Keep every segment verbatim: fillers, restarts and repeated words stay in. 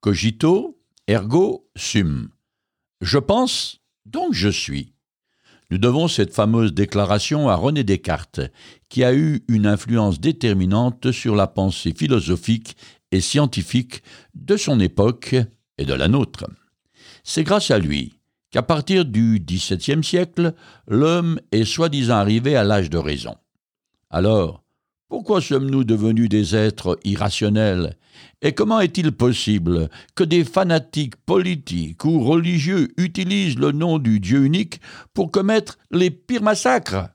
Cogito, ergo sum. Je pense, donc je suis. Nous devons cette fameuse déclaration à René Descartes, qui a eu une influence déterminante sur la pensée philosophique et scientifique de son époque et de la nôtre. C'est grâce à lui qu'à partir du dix-septième siècle, l'homme est soi-disant arrivé à l'âge de raison. Alors, pourquoi sommes-nous devenus des êtres irrationnels? Et comment est-il possible que des fanatiques politiques ou religieux utilisent le nom du Dieu unique pour commettre les pires massacres?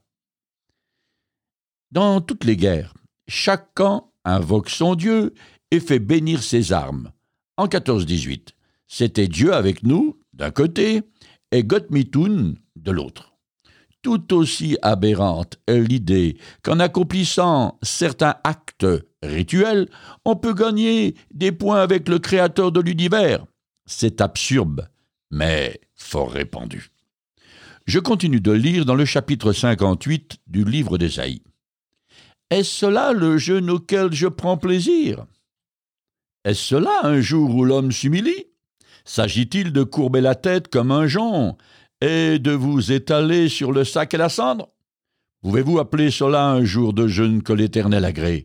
Dans toutes les guerres, chaque camp invoque son Dieu et fait bénir ses armes. En quatorze dix-huit, c'était Dieu avec nous, d'un côté, et Gott mit uns, de l'autre. Tout aussi aberrante est l'idée qu'en accomplissant certains actes rituels, on peut gagner des points avec le Créateur de l'univers. C'est absurde, mais fort répandu. Je continue de lire dans le chapitre cinquante-huit du livre d'Ésaïe. Est-ce cela le jeûne auquel je prends plaisir? Est-ce cela un jour où l'homme s'humilie? S'agit-il de courber la tête comme un jonc et de vous étaler sur le sac et la cendre? Pouvez-vous appeler cela un jour de jeûne que l'Éternel agrée?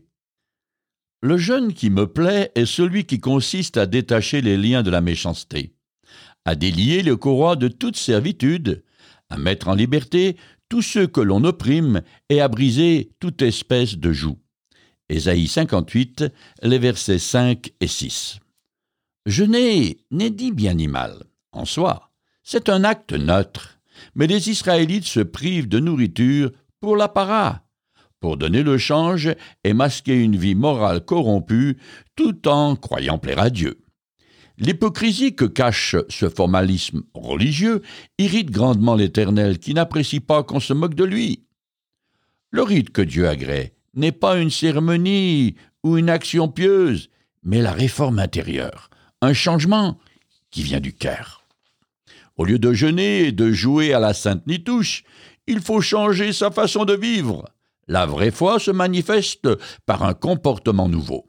Le jeûne qui me plaît est celui qui consiste à détacher les liens de la méchanceté, à délier le courroie de toute servitude, à mettre en liberté tous ceux que l'on opprime et à briser toute espèce de joug. Ésaïe cinquante-huit, les versets cinq et six. Jeûner n'est dit bien ni mal, en soi. C'est un acte neutre, mais les Israélites se privent de nourriture pour l'apparat, pour donner le change et masquer une vie morale corrompue tout en croyant plaire à Dieu. L'hypocrisie que cache ce formalisme religieux irrite grandement l'Éternel qui n'apprécie pas qu'on se moque de lui. Le rite que Dieu agrée n'est pas une cérémonie ou une action pieuse, mais la réforme intérieure, un changement qui vient du cœur. Au lieu de jeûner et de jouer à la sainte nitouche, il faut changer sa façon de vivre. La vraie foi se manifeste par un comportement nouveau.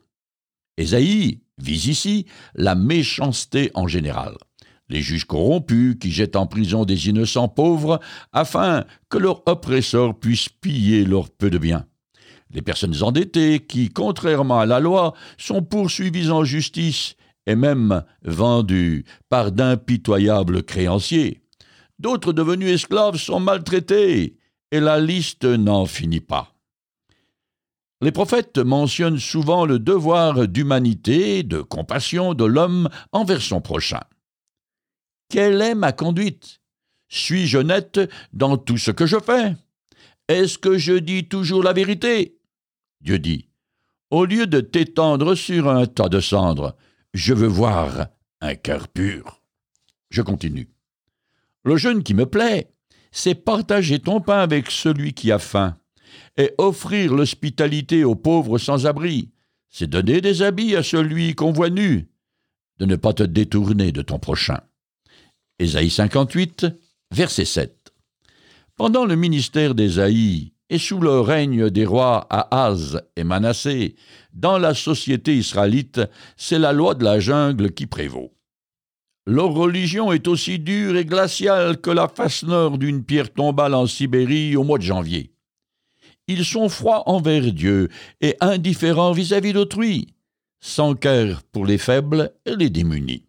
Ésaïe vise ici la méchanceté en général. Les juges corrompus qui jettent en prison des innocents pauvres afin que leurs oppresseurs puissent piller leur peu de biens. Les personnes endettées qui, contrairement à la loi, sont poursuivies en justice et même vendus par d'impitoyables créanciers. D'autres devenus esclaves sont maltraités, et la liste n'en finit pas. Les prophètes mentionnent souvent le devoir d'humanité, de compassion de l'homme envers son prochain. Quelle est ma conduite? Suis-je honnête dans tout ce que je fais? Est-ce que je dis toujours la vérité? Dieu dit, « Au lieu de t'étendre sur un tas de cendres, je veux voir un cœur pur. » Je continue. Le jeûne qui me plaît, c'est partager ton pain avec celui qui a faim et offrir l'hospitalité aux pauvres sans-abri. C'est donner des habits à celui qu'on voit nu, de ne pas te détourner de ton prochain. Ésaïe cinquante-huit, verset sept. Pendant le ministère d'Ésaïe et sous le règne des rois Ahaz et Manassé, dans la société israélite, c'est la loi de la jungle qui prévaut. Leur religion est aussi dure et glaciale que la face nord d'une pierre tombale en Sibérie au mois de janvier. Ils sont froids envers Dieu et indifférents vis-à-vis d'autrui, sans cœur pour les faibles et les démunis.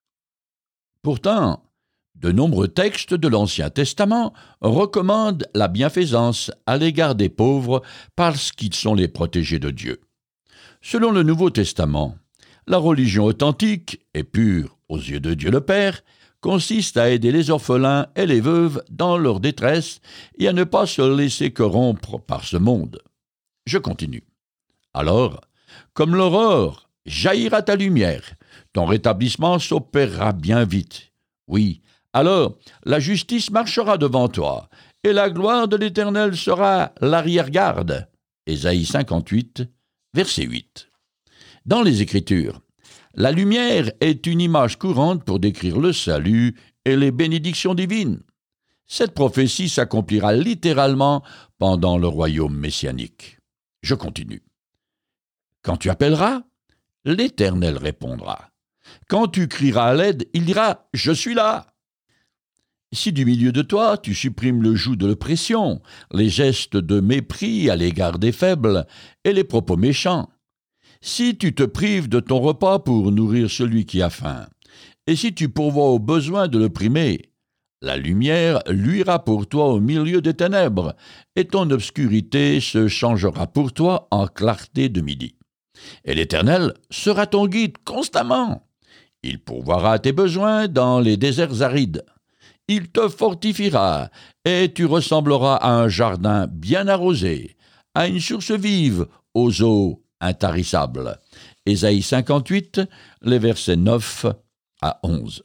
Pourtant, de nombreux textes de l'Ancien Testament recommandent la bienfaisance à l'égard des pauvres parce qu'ils sont les protégés de Dieu. Selon le Nouveau Testament, la religion authentique et pure aux yeux de Dieu le Père consiste à aider les orphelins et les veuves dans leur détresse et à ne pas se laisser corrompre par ce monde. Je continue. Alors, comme l'aurore, jaillira ta lumière, ton rétablissement s'opérera bien vite. Oui, alors la justice marchera devant toi, et la gloire de l'Éternel sera l'arrière-garde. Ésaïe cinquante-huit, verset huit. Dans les Écritures, la lumière est une image courante pour décrire le salut et les bénédictions divines. Cette prophétie s'accomplira littéralement pendant le royaume messianique. Je continue. Quand tu appelleras, l'Éternel répondra. Quand tu crieras à l'aide, il dira « Je suis là ». Si du milieu de toi, tu supprimes le joug de l'oppression, les gestes de mépris à l'égard des faibles et les propos méchants, si tu te prives de ton repas pour nourrir celui qui a faim, et si tu pourvois aux besoins de l'opprimé, la lumière luira pour toi au milieu des ténèbres, et ton obscurité se changera pour toi en clarté de midi. Et l'Éternel sera ton guide constamment. Il pourvoira à tes besoins dans les déserts arides. Il te fortifiera, et tu ressembleras à un jardin bien arrosé, à une source vive, aux eaux intarissables. Ésaïe cinquante-huit, les versets neuf à onze.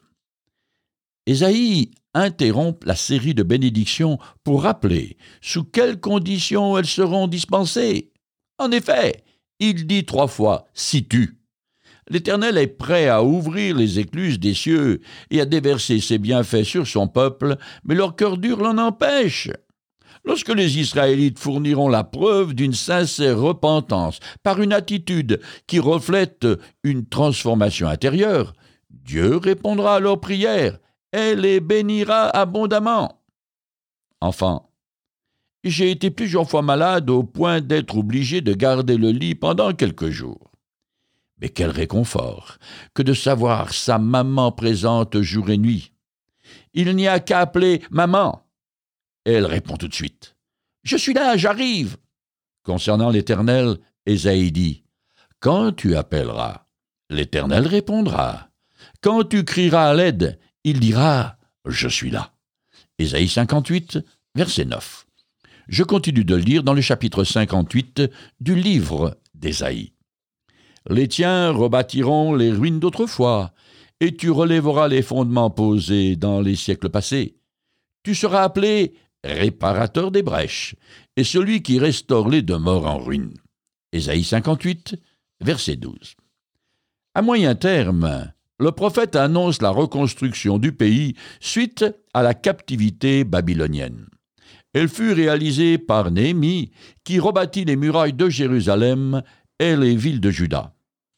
Ésaïe interrompt la série de bénédictions pour rappeler sous quelles conditions elles seront dispensées. En effet, il dit trois fois « si tu ». L'Éternel est prêt à ouvrir les écluses des cieux et à déverser ses bienfaits sur son peuple, mais leur cœur dur l'en empêche. Lorsque les Israélites fourniront la preuve d'une sincère repentance par une attitude qui reflète une transformation intérieure, Dieu répondra à leurs prières et les bénira abondamment. Enfin, j'ai été plusieurs fois malade au point d'être obligé de garder le lit pendant quelques jours. Mais quel réconfort que de savoir sa maman présente jour et nuit. Il n'y a qu'à appeler « maman ». Elle répond tout de suite « Je suis là, j'arrive ». Concernant l'Éternel, Ésaïe dit « Quand tu appelleras, l'Éternel répondra. Quand tu crieras à l'aide, il dira « Je suis là ». Ésaïe cinquante-huit, verset neuf. Je continue de lire dans le chapitre cinquante-huit du livre d'Ésaïe. Les tiens rebâtiront les ruines d'autrefois, et tu relèveras les fondements posés dans les siècles passés. Tu seras appelé réparateur des brèches, et celui qui restaure les demeures en ruine. Ésaïe cinquante-huit, verset douze. À moyen terme, le prophète annonce la reconstruction du pays suite à la captivité babylonienne. Elle fut réalisée par Néhémie, qui rebâtit les murailles de Jérusalem et les villes de Juda.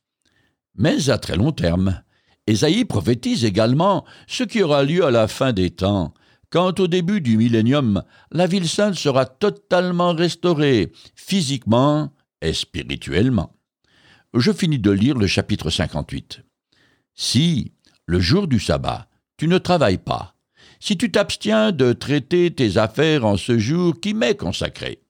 Mais à très long terme, Ésaïe prophétise également ce qui aura lieu à la fin des temps, quand au début du millénium, la ville sainte sera totalement restaurée, physiquement et spirituellement. Je finis de lire le chapitre cinquante-huit. Si, le jour du sabbat, tu ne travailles pas, si tu t'abstiens de traiter tes affaires en ce jour qui m'est consacré,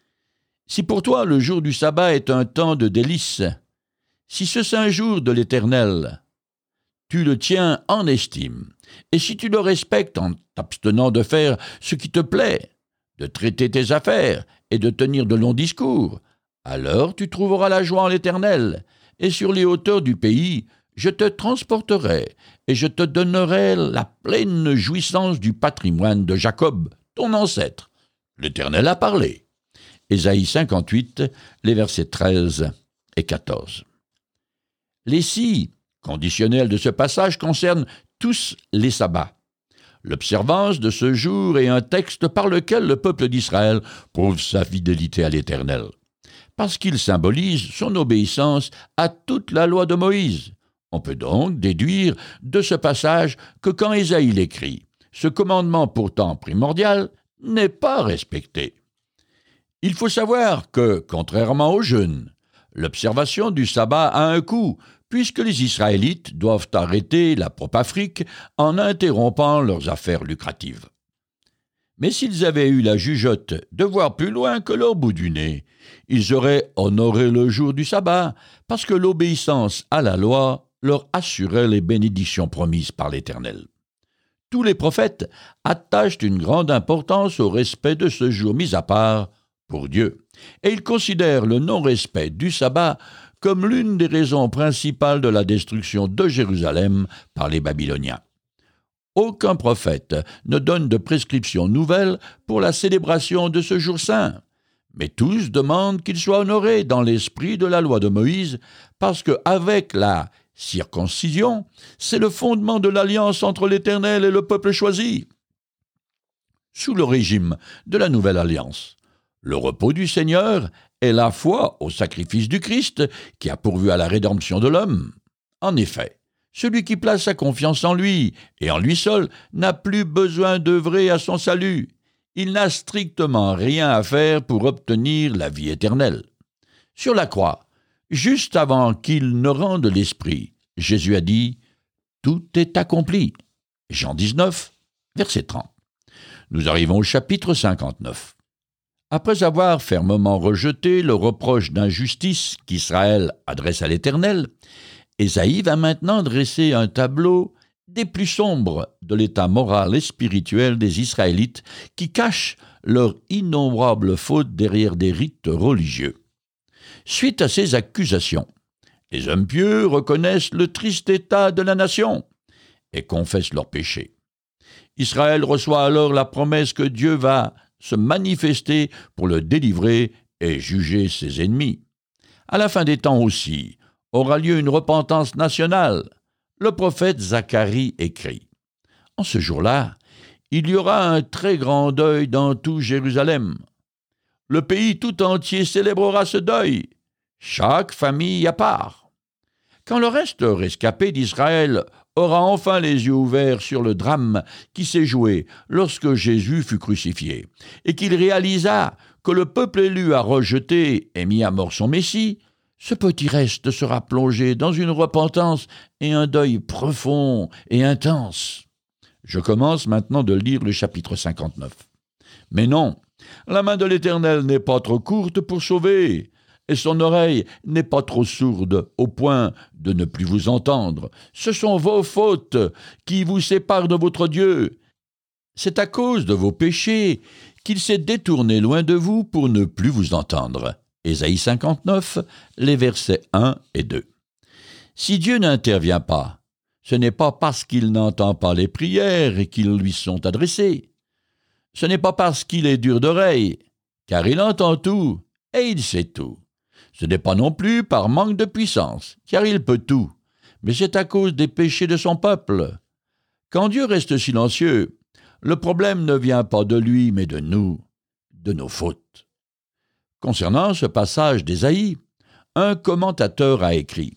si pour toi le jour du sabbat est un temps de délices, si ce saint jour de l'Éternel, tu le tiens en estime, et si tu le respectes en t'abstenant de faire ce qui te plaît, de traiter tes affaires et de tenir de longs discours, alors tu trouveras la joie en l'Éternel, et sur les hauteurs du pays, je te transporterai, et je te donnerai la pleine jouissance du patrimoine de Jacob, ton ancêtre. L'Éternel a parlé. Ésaïe cinquante-huit, les versets treize et quatorze. Les si conditionnels de ce passage concernent tous les sabbats. L'observance de ce jour est un texte par lequel le peuple d'Israël prouve sa fidélité à l'Éternel, parce qu'il symbolise son obéissance à toute la loi de Moïse. On peut donc déduire de ce passage que quand Ésaïe l'écrit, ce commandement pourtant primordial n'est pas respecté. Il faut savoir que, contrairement au jeûne, l'observation du sabbat a un coût, puisque les Israélites doivent arrêter la propafrique en interrompant leurs affaires lucratives. Mais s'ils avaient eu la jugeote de voir plus loin que leur bout du nez, ils auraient honoré le jour du sabbat, parce que l'obéissance à la loi leur assurait les bénédictions promises par l'Éternel. Tous les prophètes attachent une grande importance au respect de ce jour mis à part pour Dieu, et ils considèrent le non-respect du sabbat comme l'une des raisons principales de la destruction de Jérusalem par les Babyloniens. Aucun prophète ne donne de prescriptions nouvelles pour la célébration de ce jour saint, mais tous demandent qu'il soit honoré dans l'esprit de la loi de Moïse, parce qu'avec la circoncision, c'est le fondement de l'alliance entre l'Éternel et le peuple choisi. Sous le régime de la nouvelle alliance, le repos du Seigneur est la foi au sacrifice du Christ qui a pourvu à la rédemption de l'homme. En effet, Celui qui place sa confiance en lui, et en lui seul, n'a plus besoin d'œuvrer à son salut. Il n'a strictement rien à faire pour obtenir la vie éternelle. Sur la croix, juste avant qu'il ne rende l'esprit, Jésus a dit « Tout est accompli ». Jean dix-neuf, verset trente. Nous arrivons au chapitre cinquante-neuf. Après avoir fermement rejeté le reproche d'injustice qu'Israël adresse à l'Éternel, Ésaïe va maintenant dresser un tableau des plus sombres de l'état moral et spirituel des Israélites qui cachent leurs innombrables fautes derrière des rites religieux. Suite à ces accusations, les hommes pieux reconnaissent le triste état de la nation et confessent leurs péchés. Israël reçoit alors la promesse que Dieu va se manifester pour le délivrer et juger ses ennemis. À la fin des temps aussi, aura lieu une repentance nationale. Le prophète Zacharie écrit « En ce jour-là, il y aura un très grand deuil dans tout Jérusalem. Le pays tout entier célébrera ce deuil, chaque famille à part. Quand le reste rescapé d'Israël aura enfin les yeux ouverts sur le drame qui s'est joué lorsque Jésus fut crucifié, et qu'il réalisa que le peuple élu a rejeté et mis à mort son Messie, ce petit reste sera plongé dans une repentance et un deuil profond et intense. » Je commence maintenant de lire le chapitre cinquante-neuf. Mais non, la main de l'Éternel n'est pas trop courte pour sauver, et son oreille n'est pas trop sourde au point de ne plus vous entendre. Ce sont vos fautes qui vous séparent de votre Dieu. C'est à cause de vos péchés qu'il s'est détourné loin de vous pour ne plus vous entendre. Ésaïe cinquante-neuf, les versets un et deux. Si Dieu n'intervient pas, ce n'est pas parce qu'il n'entend pas les prières qui lui sont adressées. Ce n'est pas parce qu'il est dur d'oreille, car il entend tout et il sait tout. Ce n'est pas non plus par manque de puissance, car il peut tout, mais c'est à cause des péchés de son peuple. Quand Dieu reste silencieux, le problème ne vient pas de lui, mais de nous, de nos fautes. Concernant ce passage d'Ésaïe, un commentateur a écrit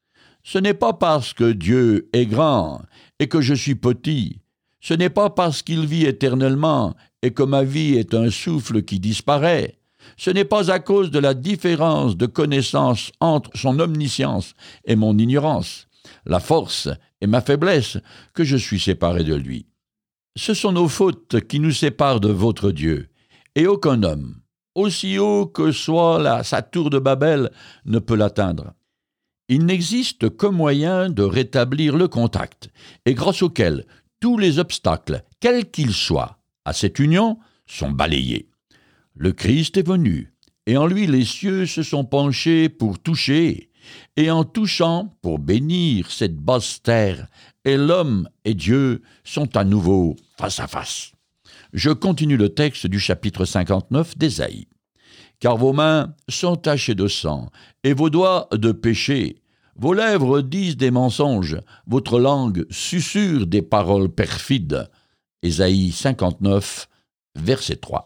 « Ce n'est pas parce que Dieu est grand et que je suis petit, ce n'est pas parce qu'il vit éternellement et que ma vie est un souffle qui disparaît, ce n'est pas à cause de la différence de connaissance entre son omniscience et mon ignorance, la force et ma faiblesse, que je suis séparé de lui. Ce sont nos fautes qui nous séparent de votre Dieu, et aucun homme, aussi haut que soit la, sa tour de Babel, ne peut l'atteindre. Il n'existe qu'un moyen de rétablir le contact, et grâce auquel tous les obstacles, quels qu'ils soient, à cette union, sont balayés. Le Christ est venu, et en lui les cieux se sont penchés pour toucher, et en touchant pour bénir cette basse terre, et l'homme et Dieu sont à nouveau face à face. Je continue le texte du chapitre cinquante-neuf d'Ésaïe. « Car vos mains sont tachées de sang, et vos doigts de péché. Vos lèvres disent des mensonges, votre langue susurre des paroles perfides. » Ésaïe cinquante-neuf, verset trois.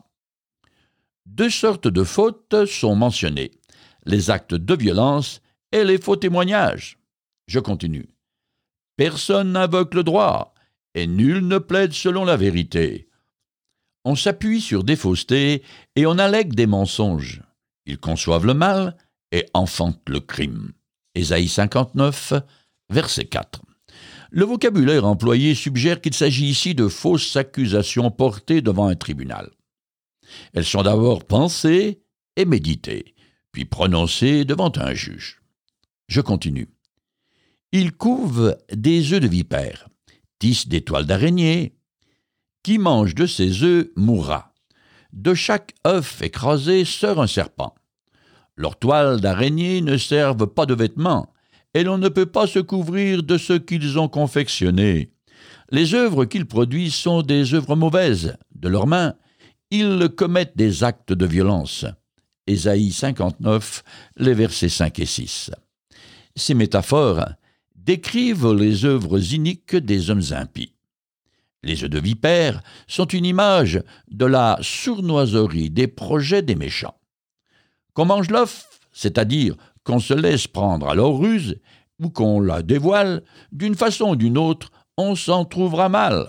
Deux sortes de fautes sont mentionnées, les actes de violence et les faux témoignages. Je continue. « Personne n'invoque le droit, et nul ne plaide selon la vérité. On s'appuie sur des faussetés et on allègue des mensonges. Ils conçoivent le mal et enfantent le crime. » Ésaïe cinquante-neuf, verset quatre. Le vocabulaire employé suggère qu'il s'agit ici de fausses accusations portées devant un tribunal. Elles sont d'abord pensées et méditées, puis prononcées devant un juge. Je continue. Ils couvent des œufs de vipère, tissent des toiles d'araignée. Qui mange de ces œufs mourra. De chaque œuf écrasé sort un serpent. Leurs toiles d'araignée ne servent pas de vêtements, et l'on ne peut pas se couvrir de ce qu'ils ont confectionné. Les œuvres qu'ils produisent sont des œuvres mauvaises. De leurs mains, ils commettent des actes de violence. Ésaïe cinquante-neuf, les versets cinq et six. Ces métaphores décrivent les œuvres iniques des hommes impies. Les œufs de vipère sont une image de la sournoiserie des projets des méchants. Qu'on mange l'œuf, c'est-à-dire qu'on se laisse prendre à leur ruse, ou qu'on la dévoile, d'une façon ou d'une autre, on s'en trouvera mal.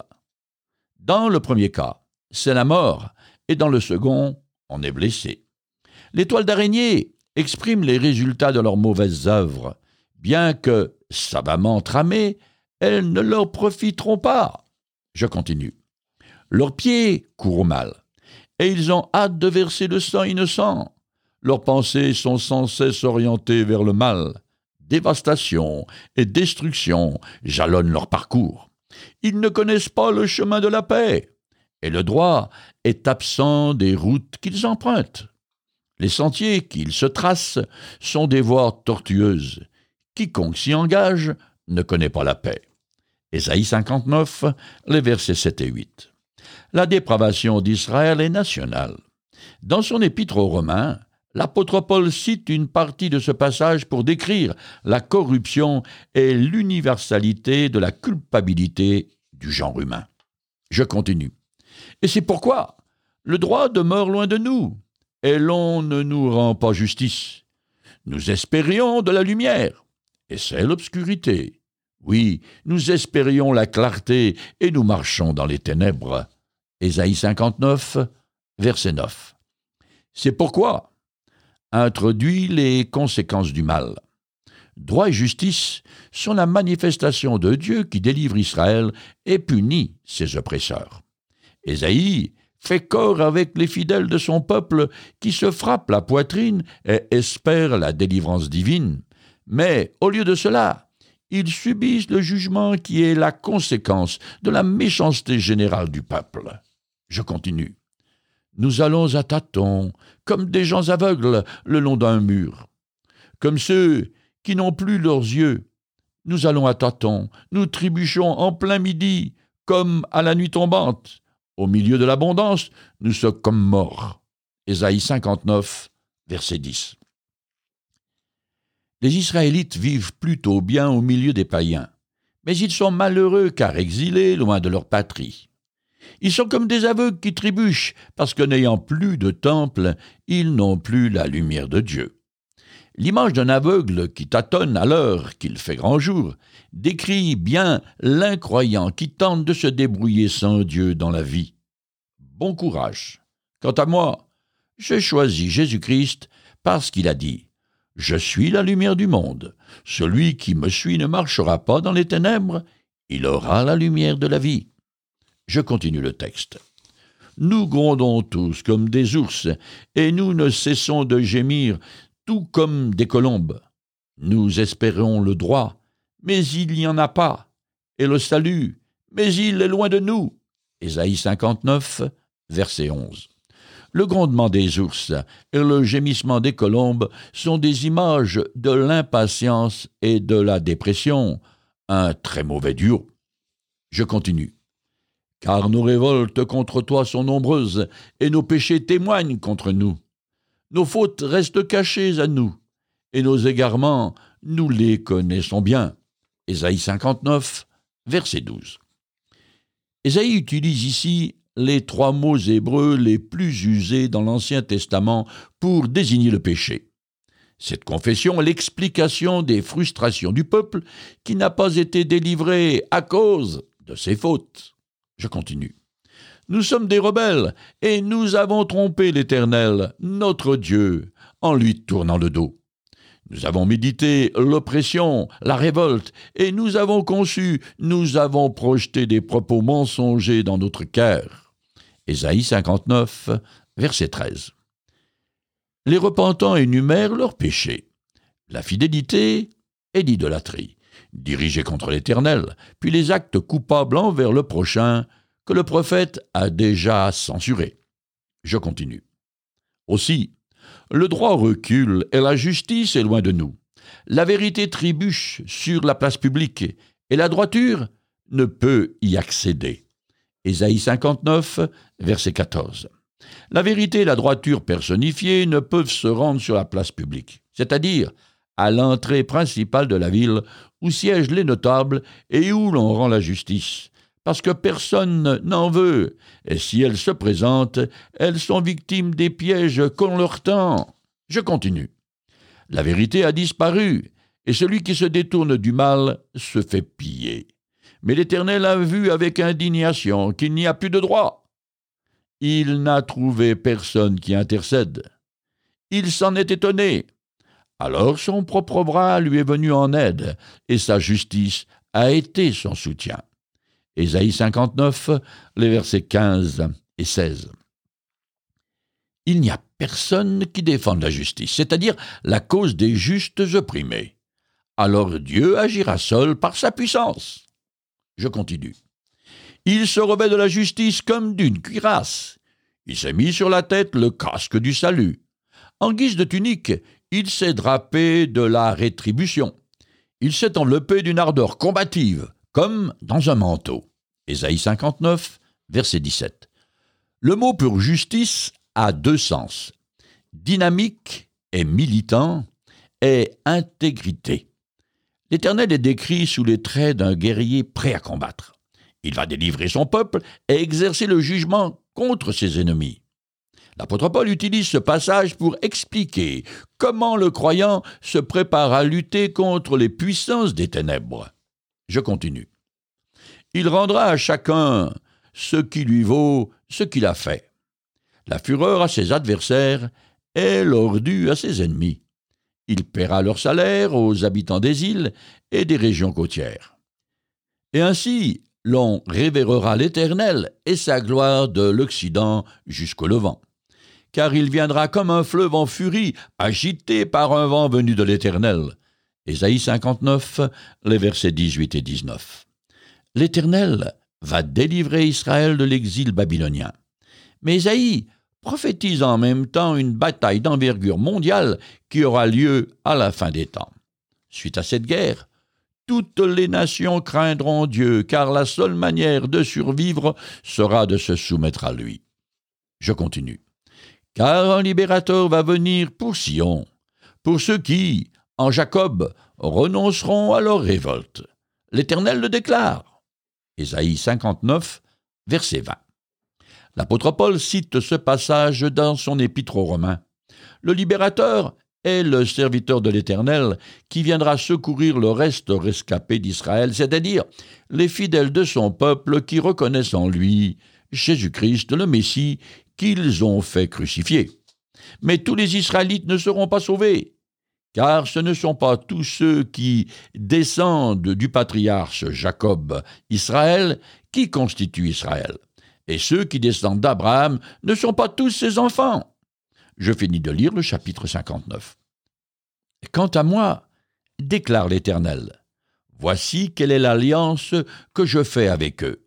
Dans le premier cas, c'est la mort, et dans le second, on est blessé. Les toiles d'araignée expriment les résultats de leurs mauvaises œuvres. Bien que savamment tramées, elles ne leur profiteront pas. Je continue. Leurs pieds courent au mal, et ils ont hâte de verser le sang innocent. Leurs pensées sont sans cesse orientées vers le mal. Dévastation et destruction jalonnent leur parcours. Ils ne connaissent pas le chemin de la paix, et le droit est absent des routes qu'ils empruntent. Les sentiers qu'ils se tracent sont des voies tortueuses. Quiconque s'y engage ne connaît pas la paix. Ésaïe cinquante-neuf, les versets sept et huit. La dépravation d'Israël est nationale. Dans son épître aux Romains, l'apôtre Paul cite une partie de ce passage pour décrire la corruption et l'universalité de la culpabilité du genre humain. Je continue. Et c'est pourquoi le droit demeure loin de nous, et l'on ne nous rend pas justice. Nous espérions de la lumière, et c'est l'obscurité. Oui, nous espérions la clarté, et nous marchons dans les ténèbres. Ésaïe cinquante-neuf, verset neuf. C'est pourquoi introduit les conséquences du mal. Droit et justice sont la manifestation de Dieu qui délivre Israël et punit ses oppresseurs. Ésaïe fait corps avec les fidèles de son peuple qui se frappent la poitrine et espèrent la délivrance divine. Mais, au lieu de cela, ils subissent le jugement qui est la conséquence de la méchanceté générale du peuple. Je continue. Nous allons à tâtons, comme des gens aveugles, le long d'un mur. Comme ceux qui n'ont plus leurs yeux. Nous allons à tâtons, nous trébuchons en plein midi, comme à la nuit tombante. Au milieu de l'abondance, nous sommes comme morts. Ésaïe cinquante-neuf, verset dix. Les Israélites vivent plutôt bien au milieu des païens, mais ils sont malheureux car exilés loin de leur patrie. Ils sont comme des aveugles qui trébuchent, parce que n'ayant plus de temple, ils n'ont plus la lumière de Dieu. L'image d'un aveugle qui tâtonne à l'heure qu'il fait grand jour décrit bien l'incroyant qui tente de se débrouiller sans Dieu dans la vie. Bon courage. Quant à moi, j'ai choisi Jésus-Christ parce qu'il a dit « Je suis la lumière du monde. Celui qui me suit ne marchera pas dans les ténèbres, il aura la lumière de la vie. » Je continue le texte. Nous grondons tous comme des ours, et nous ne cessons de gémir, tout comme des colombes. Nous espérons le droit, mais il n'y en a pas, et le salut, mais il est loin de nous. Ésaïe cinquante-neuf, verset onze. Le grondement des ours et le gémissement des colombes sont des images de l'impatience et de la dépression, un très mauvais duo. Je continue. Car nos révoltes contre toi sont nombreuses, et nos péchés témoignent contre nous. Nos fautes restent cachées à nous, et nos égarements, nous les connaissons bien. Ésaïe cinquante-neuf, verset douze. Ésaïe utilise ici les trois mots hébreux les plus usés dans l'Ancien Testament pour désigner le péché. Cette confession est l'explication des frustrations du peuple qui n'a pas été délivré à cause de ses fautes. Je continue. Nous sommes des rebelles, et nous avons trompé l'Éternel, notre Dieu, en lui tournant le dos. Nous avons médité l'oppression, la révolte, et nous avons conçu, nous avons projeté des propos mensongers dans notre cœur. Ésaïe cinquante-neuf, verset treize. Les repentants énumèrent leurs péchés. La fidélité et l'idolâtrie, dirigés contre l'Éternel, puis les actes coupables envers le prochain que le prophète a déjà censurés. Je continue. Aussi, le droit recule et la justice est loin de nous. La vérité trébuche sur la place publique et la droiture ne peut y accéder. Ésaïe cinquante-neuf, verset quatorze. La vérité et la droiture personnifiées ne peuvent se rendre sur la place publique, c'est-à-dire à l'entrée principale de la ville où siègent les notables et où l'on rend la justice, parce que personne n'en veut, et si elles se présentent, elles sont victimes des pièges qu'on leur tend. Je continue. La vérité a disparu, et celui qui se détourne du mal se fait piller. Mais l'Éternel a vu avec indignation qu'il n'y a plus de droit. Il n'a trouvé personne qui intercède. Il s'en est étonné. Alors son propre bras lui est venu en aide, et sa justice a été son soutien. Ésaïe cinquante-neuf, les versets quinze et seize. Il n'y a personne qui défende la justice, c'est-à-dire la cause des justes opprimés. Alors Dieu agira seul par sa puissance. Je continue. Il se revêt de la justice comme d'une cuirasse. Il s'est mis sur la tête le casque du salut. En guise de tunique, il s'est drapé de la rétribution. Il s'est enveloppé d'une ardeur combative, comme dans un manteau. Ésaïe cinquante-neuf, verset dix-sept. Le mot pour justice a deux sens. Dynamique et militant et intégrité. L'Éternel est décrit sous les traits d'un guerrier prêt à combattre. Il va délivrer son peuple et exercer le jugement contre ses ennemis. L'apôtre Paul utilise ce passage pour expliquer comment le croyant se prépare à lutter contre les puissances des ténèbres. Je continue. Il rendra à chacun ce qui lui vaut ce qu'il a fait. La fureur à ses adversaires et l'ordure à ses ennemis. Il paiera leur salaire aux habitants des îles et des régions côtières. Et ainsi, l'on révérera l'Éternel et sa gloire de l'Occident jusqu'au Levant. Car il viendra comme un fleuve en furie, agité par un vent venu de l'Éternel. Ésaïe cinquante-neuf, les versets dix-huit et dix-neuf. L'Éternel va délivrer Israël de l'exil babylonien. Mais Ésaïe prophétise en même temps une bataille d'envergure mondiale qui aura lieu à la fin des temps. Suite à cette guerre, toutes les nations craindront Dieu, car la seule manière de survivre sera de se soumettre à lui. Je continue. Car un libérateur va venir pour Sion, pour ceux qui, en Jacob, renonceront à leur révolte. L'Éternel le déclare. Ésaïe cinquante-neuf, verset vingt. L'apôtre Paul cite ce passage dans son épître aux Romains. Le libérateur est le serviteur de l'Éternel qui viendra secourir le reste rescapé d'Israël, c'est-à-dire les fidèles de son peuple qui reconnaissent en lui Jésus-Christ, le Messie, qu'ils ont fait crucifier. Mais tous les Israélites ne seront pas sauvés, car ce ne sont pas tous ceux qui descendent du patriarche Jacob, Israël, qui constituent Israël. Et ceux qui descendent d'Abraham ne sont pas tous ses enfants. Je finis de lire le chapitre cinquante-neuf. Quant à moi, déclare l'Éternel, voici quelle est l'alliance que je fais avec eux.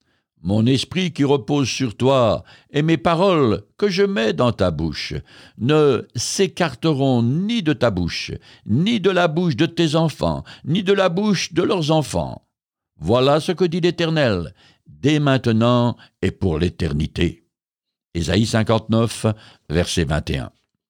Mon esprit qui repose sur toi et mes paroles que je mets dans ta bouche ne s'écarteront ni de ta bouche, ni de la bouche de tes enfants, ni de la bouche de leurs enfants. Voilà ce que dit l'Éternel, dès maintenant et pour l'éternité. Ésaïe cinquante-neuf, verset vingt et un.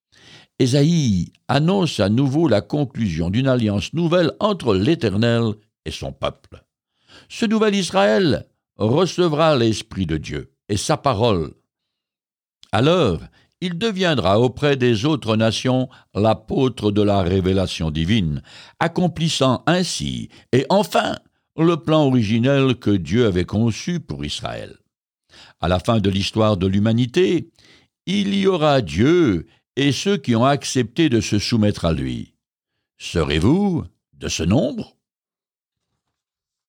Ésaïe annonce à nouveau la conclusion d'une alliance nouvelle entre l'Éternel et son peuple. Ce nouvel Israël recevra l'Esprit de Dieu et sa parole. Alors, il deviendra auprès des autres nations l'apôtre de la révélation divine, accomplissant ainsi, et enfin, le plan originel que Dieu avait conçu pour Israël. À la fin de l'histoire de l'humanité, il y aura Dieu et ceux qui ont accepté de se soumettre à lui. Serez-vous de ce nombre ?